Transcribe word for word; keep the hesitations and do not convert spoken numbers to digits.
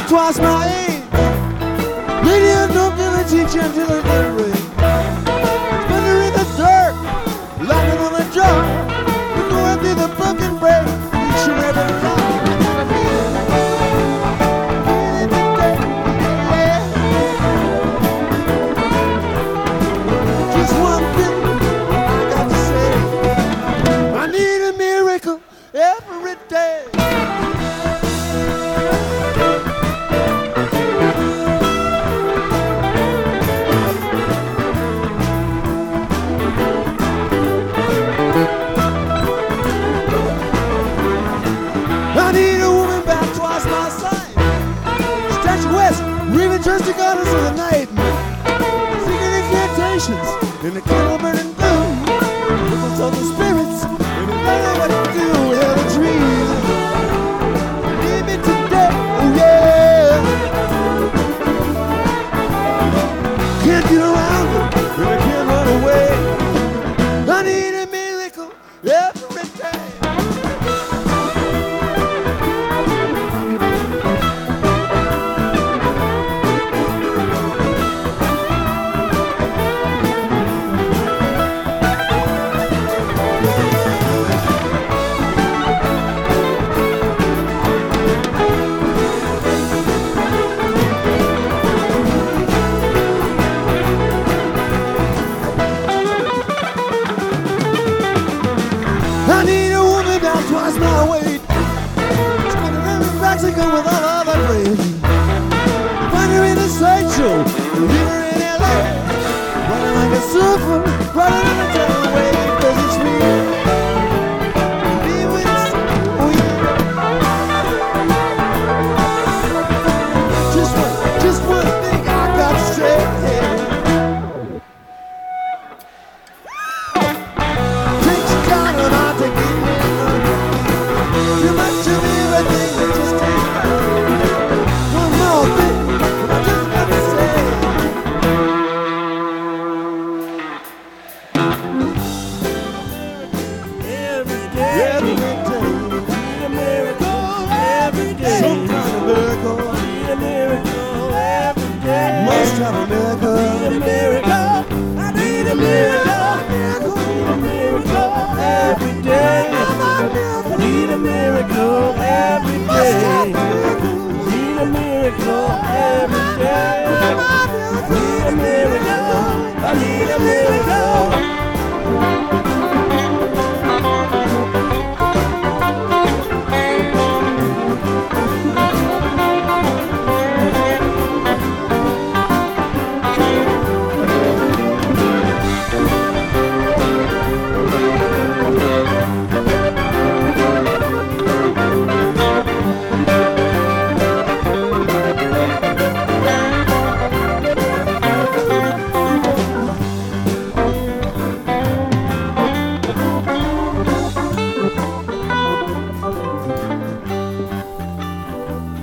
about twice my age. Lady had no ability until her get away. Spend her in the dirt, lying on the job. We're going through the broken break each and every time. Just one thing I got to say, I need a miracle every day. I need a woman back twice my size. Statuesque, weaving just the goddess of the night. Singing incantations in the candle burning blue. Looking to the spirits, and they don't know what to do. Hell, a dream. Leave me today, oh yeah. Can't get around it, and I can't run away. I need a miracle every day. I need a woman down twice my weight. Spend her in Mexico with all other friends. Find her in a sideshow, leave her in L A. Running like a surfer, running in